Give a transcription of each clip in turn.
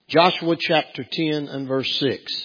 Joshua chapter 10 and verse 6.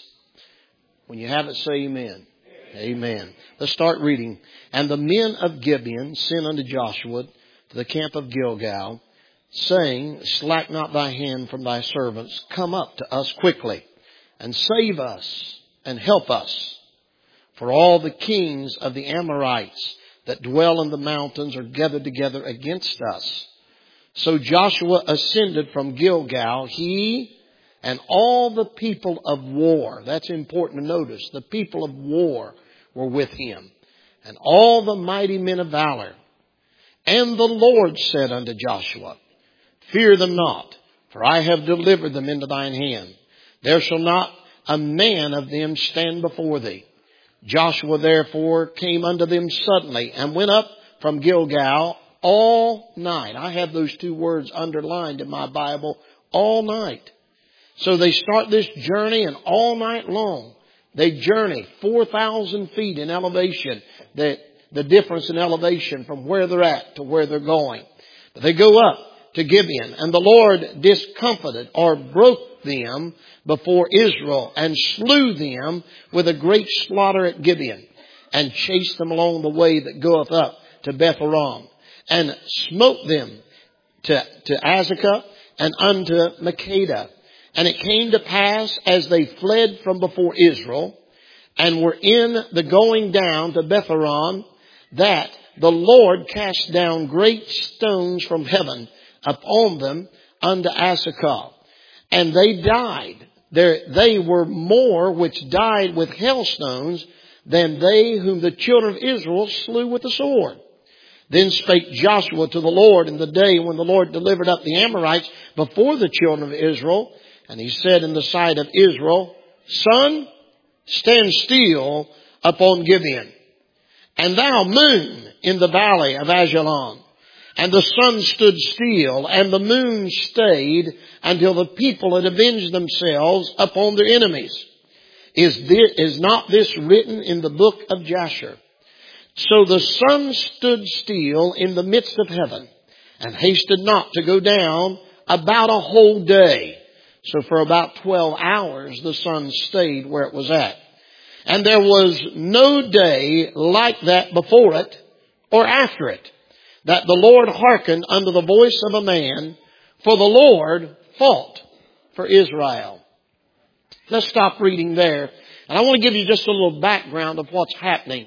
When you have it, say amen. Amen. Let's start reading. And the men of Gibeon sent unto Joshua to the camp of Gilgal, saying, Slack not thy hand from thy servants. Come up to us quickly, and save us, and help us. For all the kings of the Amorites that dwell in the mountains are gathered together against us. So Joshua ascended from Gilgal, he and all the people of war. That's important to notice. The people of war were with him, and all the mighty men of valor. And the Lord said unto Joshua, Fear them not, for I have delivered them into thine hand. There shall not a man of them stand before thee. Joshua therefore came unto them suddenly, and went up from Gilgal all night. I have those two words underlined in my Bible, all night. So they start this journey, and all night long they journey 4,000 feet in elevation. The difference in elevation from where they're at to where they're going. But they go up to Gibeon, and the Lord discomfited or broke them before Israel, and slew them with a great slaughter at Gibeon, and chased them along the way that goeth up to Beth-horon, and smote them to Azekah and unto Makkedah. And it came to pass, as they fled from before Israel, and were in the going down to Beth-horon, that the Lord cast down great stones from heaven upon them unto Azekah. And they died. They were more which died with hailstones than they whom the children of Israel slew with the sword. Then spake Joshua to the Lord in the day when the Lord delivered up the Amorites before the children of Israel. And he said in the sight of Israel, Sun, stand still upon Gibeon. And thou, moon, in the valley of Ajalon. And the sun stood still, and the moon stayed, until the people had avenged themselves upon their enemies. Is not this written in the book of Jasher? So the sun stood still in the midst of heaven, and hasted not to go down about a whole day. So for about 12 hours the sun stayed where it was at. And there was no day like that before it or after it, that the Lord hearkened unto the voice of a man, for the Lord fought for Israel. Let's stop reading there. And I want to give you just a little background of what's happening.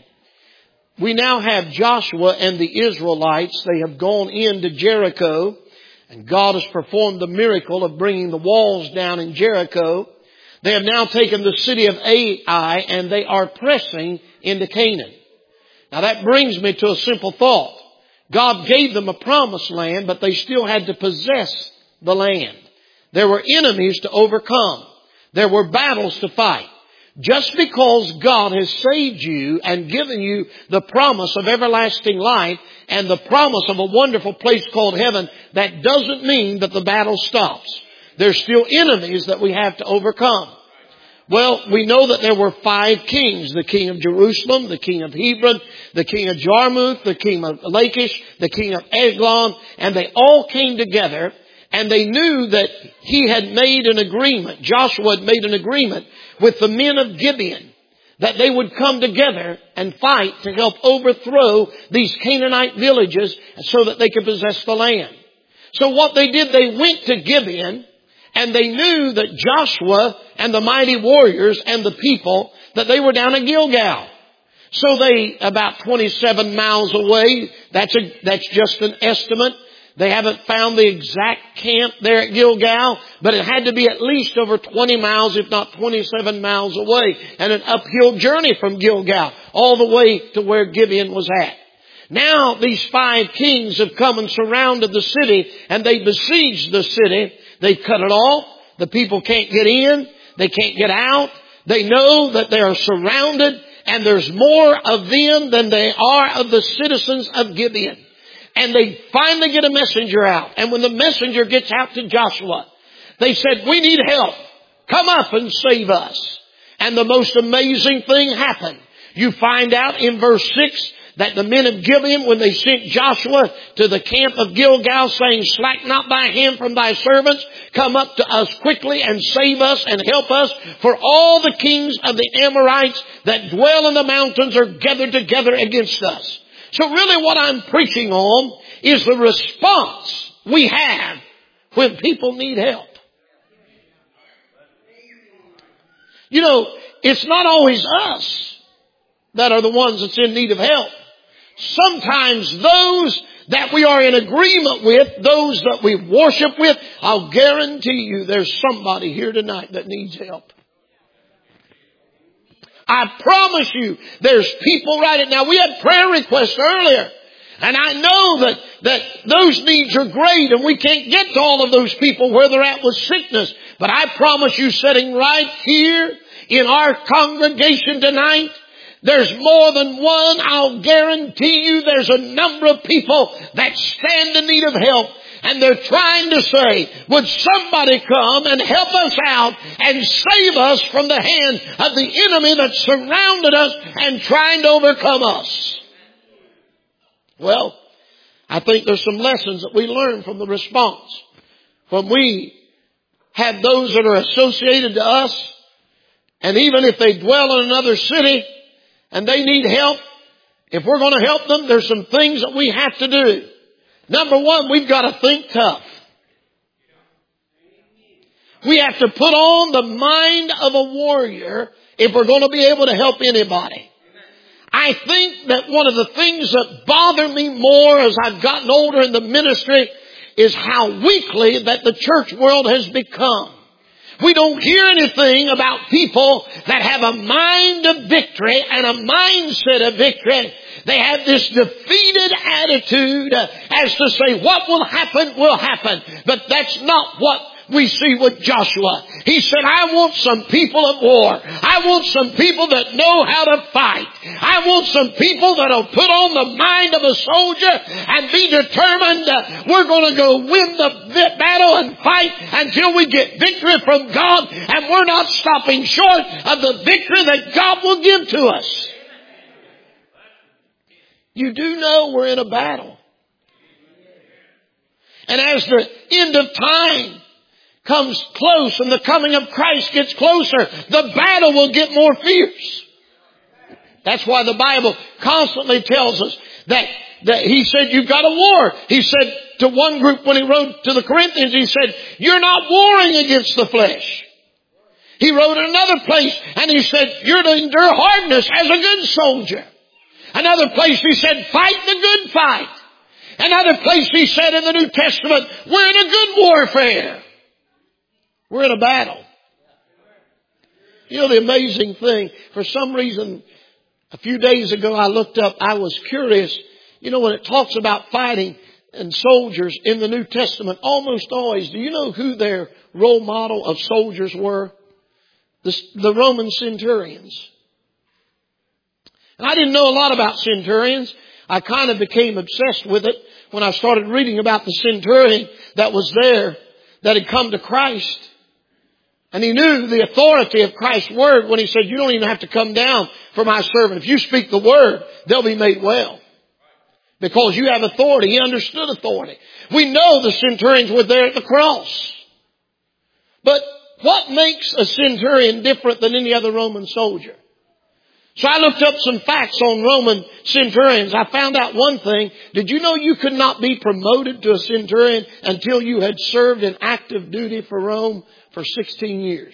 We now have Joshua and the Israelites. They have gone into Jericho, and God has performed the miracle of bringing the walls down in Jericho. They have now taken the city of Ai, and they are pressing into Canaan. Now that brings me to a simple thought. God gave them a promised land, but they still had to possess the land. There were enemies to overcome. There were battles to fight. Just because God has saved you and given you the promise of everlasting life and the promise of a wonderful place called heaven, that doesn't mean that the battle stops. There's still enemies that we have to overcome. Well, we know that there were 5 kings. The king of Jerusalem, the king of Hebron, the king of Jarmuth, the king of Lachish, the king of Eglon, and they all came together, and they knew that he had made an agreement. Joshua had made an agreement with the men of Gibeon that they would come together and fight to help overthrow these Canaanite villages so that they could possess the land. So what they did, they went to Gibeon, and they knew that Joshua and the mighty warriors and the people, that they were down at Gilgal. So they, about 27 miles away, that's just an estimate. They haven't found the exact camp there at Gilgal, but it had to be at least over 20 miles, if not 27 miles away, and an uphill journey from Gilgal all the way to where Gibeon was at. Now these 5 kings have come and surrounded the city, and they besieged the city. They've cut it off. The people can't get in. They can't get out. They know that they are surrounded, and there's more of them than they are of the citizens of Gibeon. And they finally get a messenger out. And when the messenger gets out to Joshua, they said, we need help. Come up and save us. And the most amazing thing happened. You find out in verse 6 that the men of Gibeon, when they sent Joshua to the camp of Gilgal, saying, slack not thy hand from thy servants, come up to us quickly and save us and help us, for all the kings of the Amorites that dwell in the mountains are gathered together against us. So really what I'm preaching on is the response we have when people need help. You know, it's not always us that are the ones that's in need of help. Sometimes those that we are in agreement with, those that we worship with, I'll guarantee you there's somebody here tonight that needs help. I promise you there's people right now. We had prayer requests earlier. And I know that those needs are great and we can't get to all of those people where they're at with sickness. But I promise you, sitting right here in our congregation tonight, there's more than one. I'll guarantee you there's a number of people that stand in need of help. And they're trying to say, would somebody come and help us out and save us from the hand of the enemy that surrounded us and trying to overcome us? Well, I think there's some lessons that we learn from the response. When we have those that are associated to us, and even if they dwell in another city and they need help, if we're going to help them, there's some things that we have to do. Number one, we've got to think tough. We have to put on the mind of a warrior if we're going to be able to help anybody. I think that one of the things that bother me more as I've gotten older in the ministry is how weakly that the church world has become. We don't hear anything about people that have a mind of victory and a mindset of victory. They have this defeated attitude as to say what will happen will happen. But that's not what we see with Joshua. He said, I want some people of war. I want some people that know how to fight. I want some people that will put on the mind of a soldier and be determined we're going to go win the battle and fight until we get victory from God, and we're not stopping short of the victory that God will give to us. You do know we're in a battle. And as the end of time comes close and the coming of Christ gets closer, the battle will get more fierce. That's why the Bible constantly tells us that he said, you've got a war. He said to one group when he wrote to the Corinthians, he said, you're not warring against the flesh. He wrote in another place and he said, you're to endure hardness as a good soldier. Another place he said, fight the good fight. Another place he said in the New Testament, we're in a good warfare. We're in a battle. You know the amazing thing, for some reason, a few days ago I looked up, I was curious, you know when it talks about fighting and soldiers in the New Testament, almost always, do you know who their role model of soldiers were? The Roman centurions. And I didn't know a lot about centurions. I kind of became obsessed with it when I started reading about the centurion that was there, that had come to Christ. And he knew the authority of Christ's word when he said, you don't even have to come down for my servant. If you speak the word, they'll be made well. Because you have authority. He understood authority. We know the centurions were there at the cross. But what makes a centurion different than any other Roman soldier? So I looked up some facts on Roman centurions. I found out one thing. Did you know you could not be promoted to a centurion until you had served in active duty for Rome for 16 years?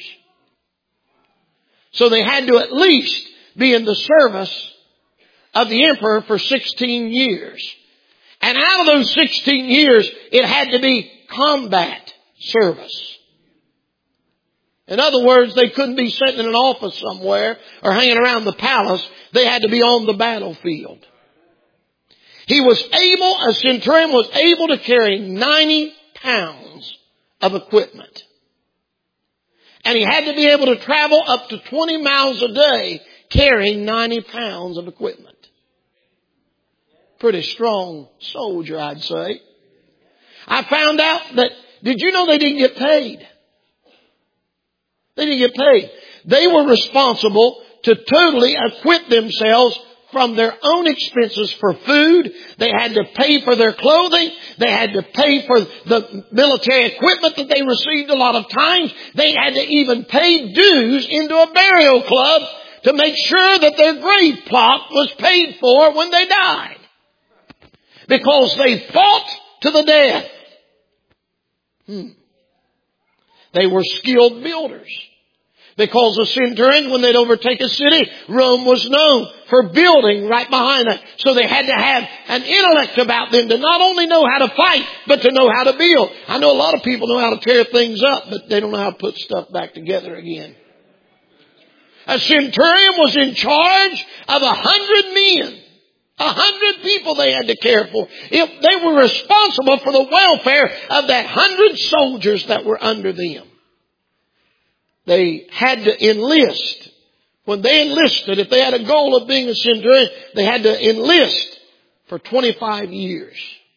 So they had to at least be in the service of the emperor for 16 years. And out of those 16 years, it had to be combat service. In other words, they couldn't be sitting in an office somewhere or hanging around the palace. They had to be on the battlefield. A centurion was able to carry 90 pounds of equipment. And he had to be able to travel up to 20 miles a day carrying 90 pounds of equipment. Pretty strong soldier, I'd say. I found out that, did you know they didn't get paid? They didn't get paid. They were responsible to totally equip themselves from their own expenses for food. They had to pay for their clothing. They had to pay for the military equipment that they received a lot of times. They had to even pay dues into a burial club to make sure that their grave plot was paid for when they died. Because they fought to the death. They were skilled builders. Because the centurions, when they'd overtake a city, Rome was known for building right behind that. So they had to have an intellect about them to not only know how to fight, but to know how to build. I know a lot of people know how to tear things up, but they don't know how to put stuff back together again. A centurion was in charge of 100 men. 100 people they had to care for. They were responsible for the welfare of that 100 soldiers that were under them. They had to enlist. When they enlisted, if they had a goal of being a centurion, they had to enlist for 25 years.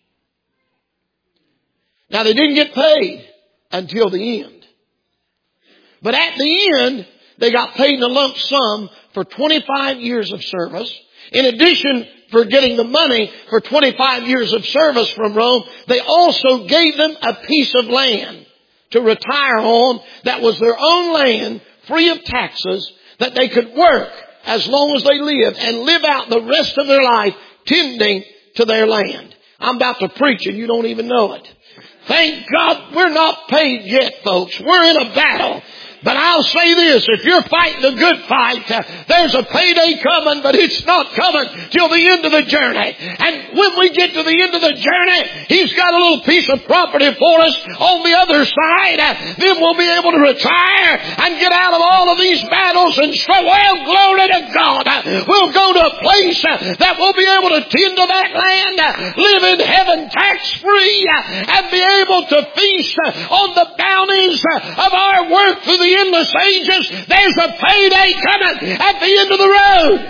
Now they didn't get paid until the end. But at the end, they got paid in a lump sum for 25 years of service. In addition for getting the money for 25 years of service from Rome, they also gave them a piece of land to retire on that was their own land, free of taxes, that they could work as long as they lived and live out the rest of their life tending to their land. I'm about to preach and you don't even know it. Thank God we're not paid yet, folks. We're in a battle. But I'll say this, if you're fighting a good fight, there's a payday coming, but it's not coming till the end of the journey. And when we get to the end of the journey, He's got a little piece of property for us on the other side. Then we'll be able to retire and get out of all of these battles and say, well, glory to God. We'll go to a place that we'll be able to tend to that land, live in heaven tax-free, and be able to feast on the bounties of our work through the endless ages. There's a payday coming at the end of the road.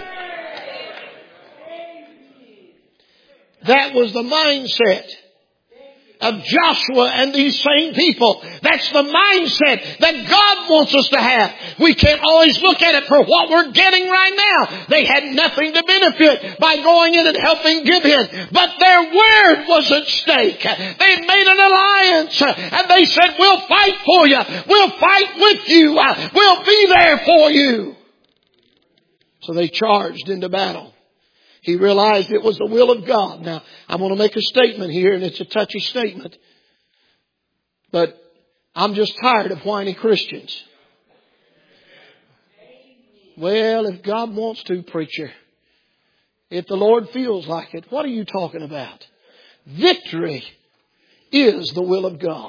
That was the mindset of Joshua and these same people. That's the mindset that God wants us to have. We can't always look at it for what we're getting right now. They had nothing to benefit by going in and helping Gibeon, but their word was at stake. They made an alliance and they said, we'll fight for you. We'll fight with you. We'll be there for you. So they charged into battle. He realized it was the will of God. Now, I'm going to make a statement here, and it's a touchy statement. But I'm just tired of whiny Christians. Well, if God wants to, preacher, if the Lord feels like it, what are you talking about? Victory is the will of God.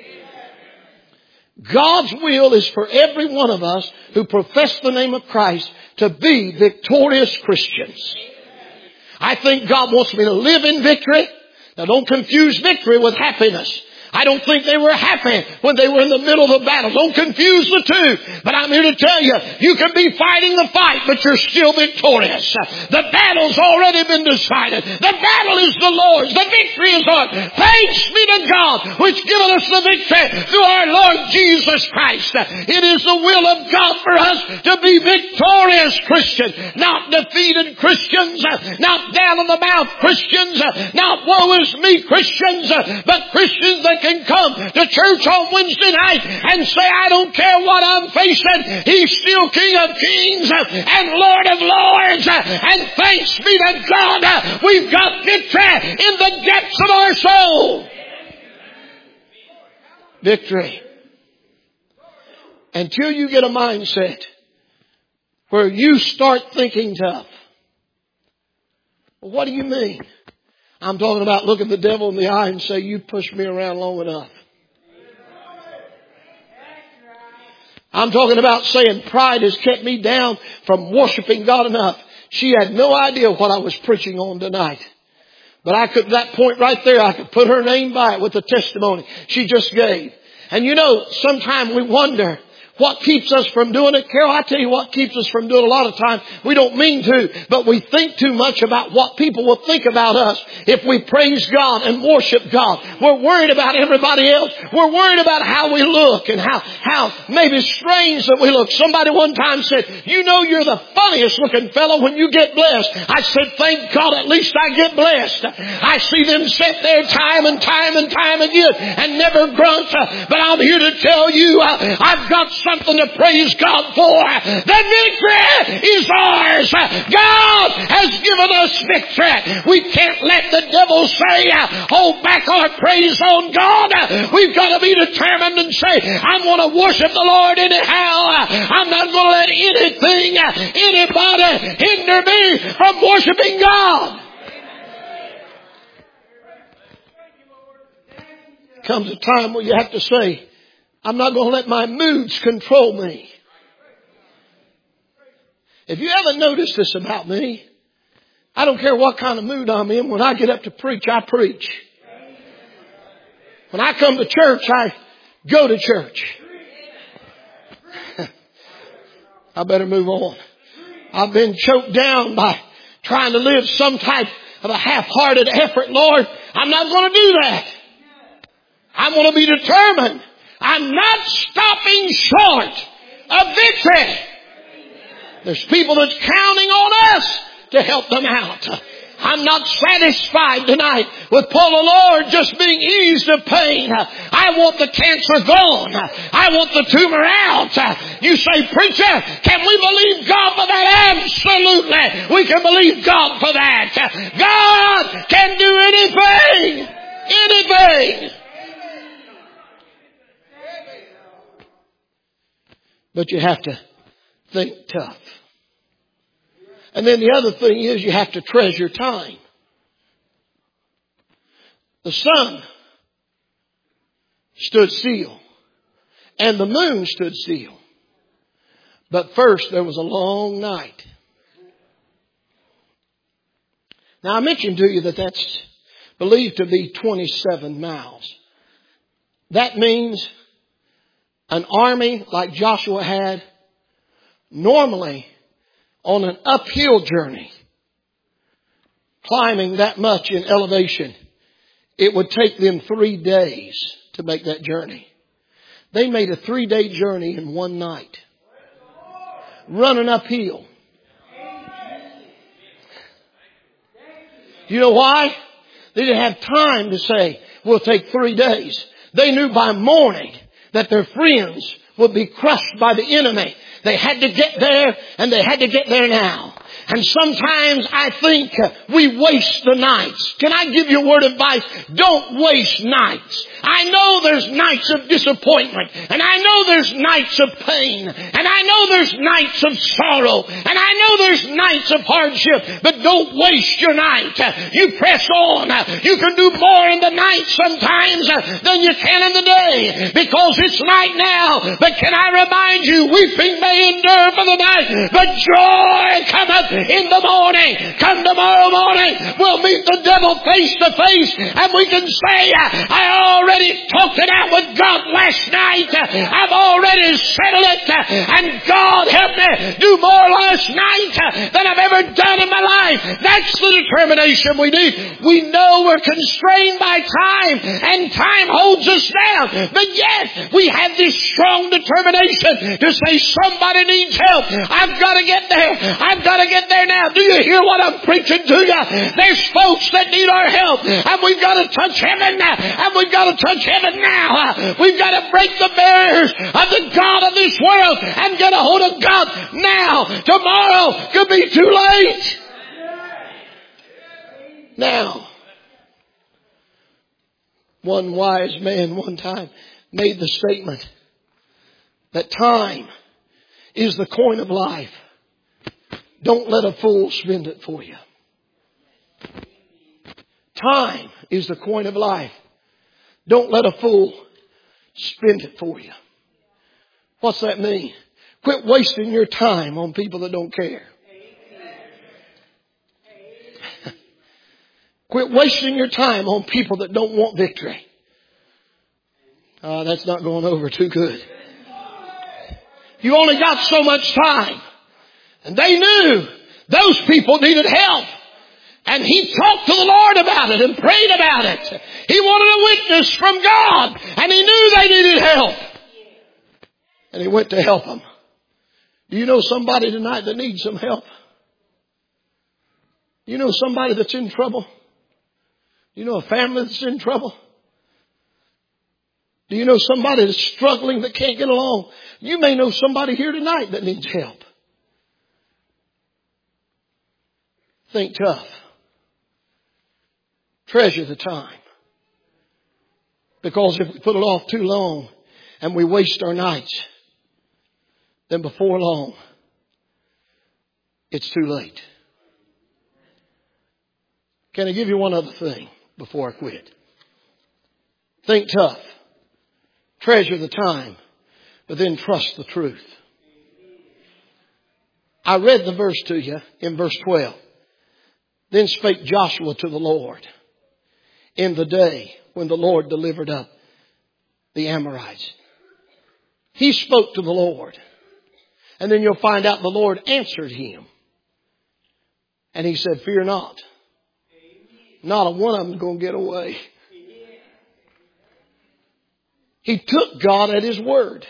God's will is for every one of us who profess the name of Christ to be victorious Christians. I think God wants me to live in victory. Now don't confuse victory with happiness. I don't think they were happy when they were in the middle of the battle. Don't confuse the two. But I'm here to tell you, you can be fighting the fight, but you're still victorious. The battle's already been decided. The battle is the Lord's. The victory is ours. Thanks be to God, which given us the victory through our Lord Jesus Christ. It is the will of God for us to be victorious Christians, not defeated Christians, not down in the mouth Christians, not woe is me Christians, but Christians that can come to church on Wednesday night and say, I don't care what I'm facing. He's still King of Kings and Lord of Lords. And thanks be to God, we've got victory in the depths of our soul. Victory. Until you get a mindset where you start thinking tough. Well, what do you mean? I'm talking about looking the devil in the eye and say, you pushed me around long enough. I'm talking about saying pride has kept me down from worshiping God enough. She had no idea what I was preaching on tonight. But I could, that point right there, I could put her name by it with the testimony she just gave. And you know, sometimes we wonder, What keeps us from doing it? Carol, I tell you what keeps us from doing it a lot of times. We don't mean to, but we think too much about what people will think about us if we praise God and worship God. We're worried about everybody else. We're worried about how we look and how maybe strange that we look. Somebody one time said, you know you're the funniest looking fellow when you get blessed. I said, thank God at least I get blessed. I see them sit there time and time and time again and never grunt. But I'm here to tell you, I've got something to praise God for. The victory is ours. God has given us victory. We can't let the devil say, hold back our praise on God. We've got to be determined and say, I'm going to worship the Lord anyhow. I'm not going to let anything, anybody hinder me from worshiping God. Comes a time where you have to say, I'm not going to let my moods control me. If you haven't noticed this about me, I don't care what kind of mood I'm in. When I get up to preach, I preach. When I come to church, I go to church. I better move on. I've been choked down by trying to live some type of a half-hearted effort. Lord, I'm not going to do that. I'm going to be determined. I'm not stopping short of victory. There's people that's counting on us to help them out. I'm not satisfied tonight with Paul the Lord just being eased of pain. I want the cancer gone. I want the tumor out. You say, preacher, can we believe God for that? Absolutely. We can believe God for that. God can do anything. Anything. But you have to think tough. And then the other thing is you have to treasure time. The sun stood still and the moon stood still. But first there was a long night. Now I mentioned to you that that's believed to be 27 miles. That means an army like Joshua had, normally on an uphill journey, climbing that much in elevation, it would take them 3 days to make that journey. They made a 3-day journey in one night, running uphill. Do you know why? They didn't have time to say, we'll take 3 days. They knew by morning that their friends would be crushed by the enemy. They had to get there, and they had to get there now. And sometimes I think we waste the nights. Can I give you a word of advice? Don't waste nights. I know there's nights of disappointment, and I know there's nights of pain, and I know there's nights of sorrow, and I know there's nights of hardship, but don't waste your night. You press on. You can do more in the night sometimes than you can in the day, because it's night now. But can I remind you, weeping may endure for the night, but joy cometh in the morning. Come tomorrow morning, we'll meet the devil face to face, and we can say, I already talked it out with God last night. I've already settled it, and God helped me do more last night than I've ever done in my life. That's the determination we need. We know we're constrained by time, and time holds us down, but yet we have this strong determination to say, somebody needs help. I've got to get there. I've got to get there now. Do you hear what I'm preaching to you? There's folks that need our help, and we've got to touch heaven, and we've got to touch heaven now. We've got to break the barriers of the God of this world and get a hold of God now. Tomorrow could be too late. Now, one wise man one time made the statement that time is the coin of life. Don't let a fool spend it for you. Time is the coin of life. Don't let a fool spend it for you. What's that mean? Quit wasting your time on people that don't care. Quit wasting your time on people that don't want victory. That's not going over too good. You only got so much time. And they knew those people needed help. And he talked to the Lord about it and prayed about it. He wanted a witness from God. And he knew they needed help. And he went to help them. Do you know somebody tonight that needs some help? Do you know somebody that's in trouble? Do you know a family that's in trouble? Do you know somebody that's struggling that can't get along? You may know somebody here tonight that needs help. Think tough. Treasure the time. Because if we put it off too long and we waste our nights, then before long, it's too late. Can I give you one other thing before I quit? Think tough. Treasure the time, but then trust the truth. I read the verse to you in verse 12. Then spake Joshua to the Lord in the day when the Lord delivered up the Amorites. He spoke to the Lord. And then you'll find out the Lord answered him. And he said, fear not. Not a one of them is going to get away. He took God at His word.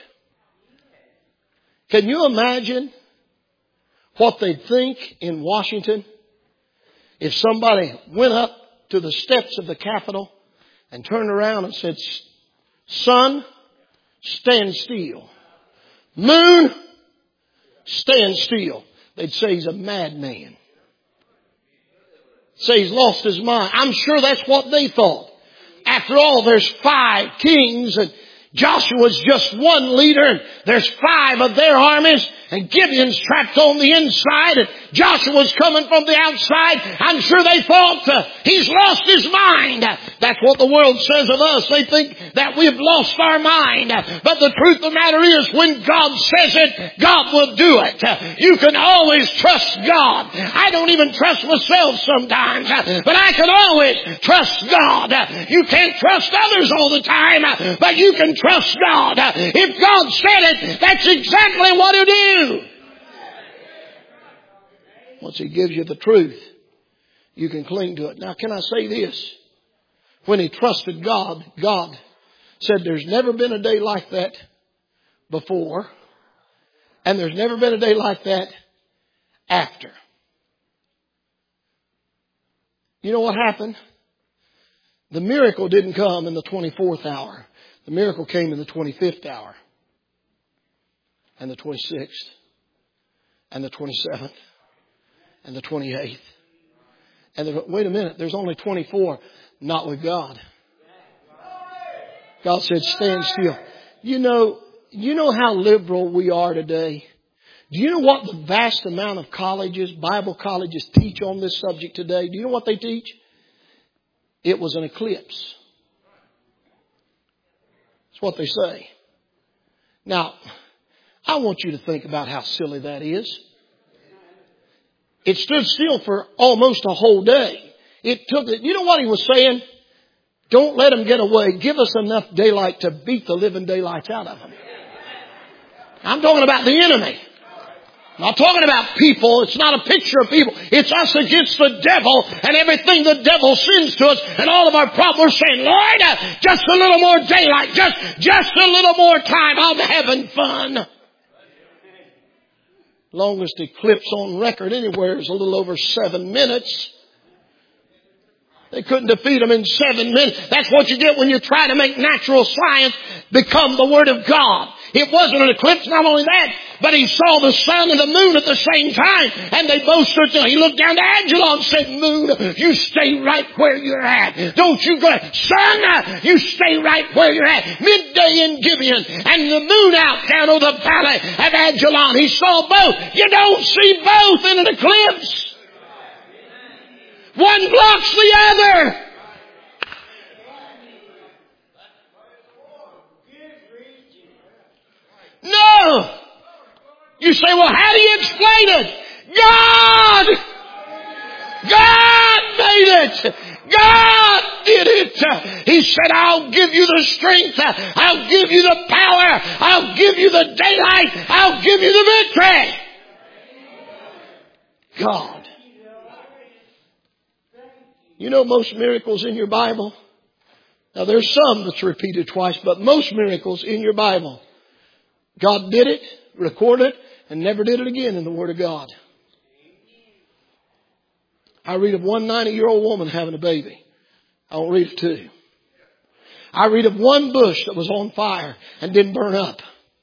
Can you imagine what they'd think in Washington if somebody went up to the steps of the Capitol and turned around and said, sun, stand still. Moon, stand still. They'd say he's a madman. Say he's lost his mind. I'm sure that's what they thought. After all, there's 5 kings and Joshua's just one leader and there's 5 of their armies and Gideon's trapped on the inside and Joshua's coming from the outside. I'm sure they thought he's lost his mind. That's what the world says of us. They think that we've lost our mind. But the truth of the matter is when God says it, God will do it. You can always trust God. I don't even trust myself sometimes, but I can always trust God. You can't trust others all the time, but you can trust God. If God said it, that's exactly what He'll do. Once He gives you the truth, you can cling to it. Now, can I say this? When he trusted God, God said there's never been a day like that before, and there's never been a day like that after. You know what happened? The miracle didn't come in the 24th hour. The miracle came in the 25th hour. And the 26th. And the 27th. And the 28th. And wait a minute, there's only 24. Not with God. God said, stand still. You know how liberal we are today? Do you know what the vast amount of colleges, Bible colleges, teach on this subject today? Do you know what they teach? It was an eclipse. That's what they say. Now, I want you to think about how silly that is. It stood still for almost a whole day. It took it. You know what he was saying? Don't let them get away. Give us enough daylight to beat the living daylights out of them. I'm talking about the enemy. I'm not talking about people. It's not a picture of people. It's us against the devil and everything the devil sends to us and all of our problems. We're saying, Lord, just a little more daylight. Just a little more time. I'm having fun. Longest eclipse on record anywhere is a little over 7 minutes. They couldn't defeat them in 7 minutes. That's what you get when you try to make natural science become the Word of God. It wasn't an eclipse, not only that, but he saw the sun and the moon at the same time. And they both stood still. He looked down to Angela and said, Moon, you stay right where you're at. Don't you go. Sun, you stay right where you're at. Midday in Gibeon and the moon out down over the valley of Ajalon. He saw both. You don't see both in an eclipse. One blocks the other. No. You say, well, how do you explain it? God made it. God did it. it. He said, I'll give you the strength. I'll give you the power. I'll give you the daylight. I'll give you the victory. God. You know most miracles in your Bible? Now there's some that's repeated twice, but most miracles in your Bible, God did it, recorded it, and never did it again in the Word of God. I read of one 90-year-old woman having a baby. I don't read of two. I read of one bush that was on fire and didn't burn up.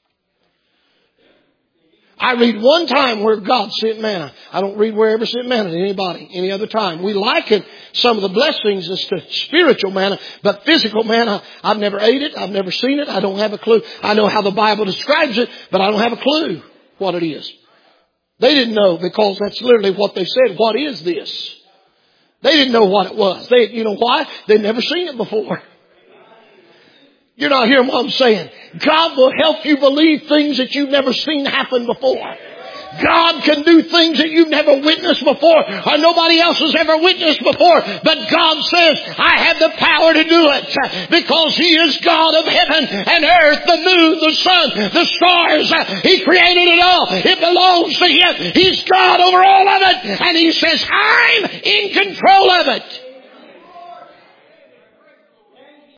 I read one time where God sent manna. I don't read where ever sent manna to anybody any other time. We liken some of the blessings as to spiritual manna, but physical manna, I've never ate it. I've never seen it. I don't have a clue. I know how the Bible describes it, but I don't have a clue what it is. They didn't know because that's literally what they said. What is this? They didn't know what it was. You know why? They'd never seen it before. You're not hearing what I'm saying. God will help you believe things that you've never seen happen before. God can do things that you've never witnessed before or nobody else has ever witnessed before. But God says, I have the power to do it because He is God of heaven and earth, the moon, the sun, the stars. He created it all. It belongs to Him. He's God over all of it. And He says, I'm in control of it.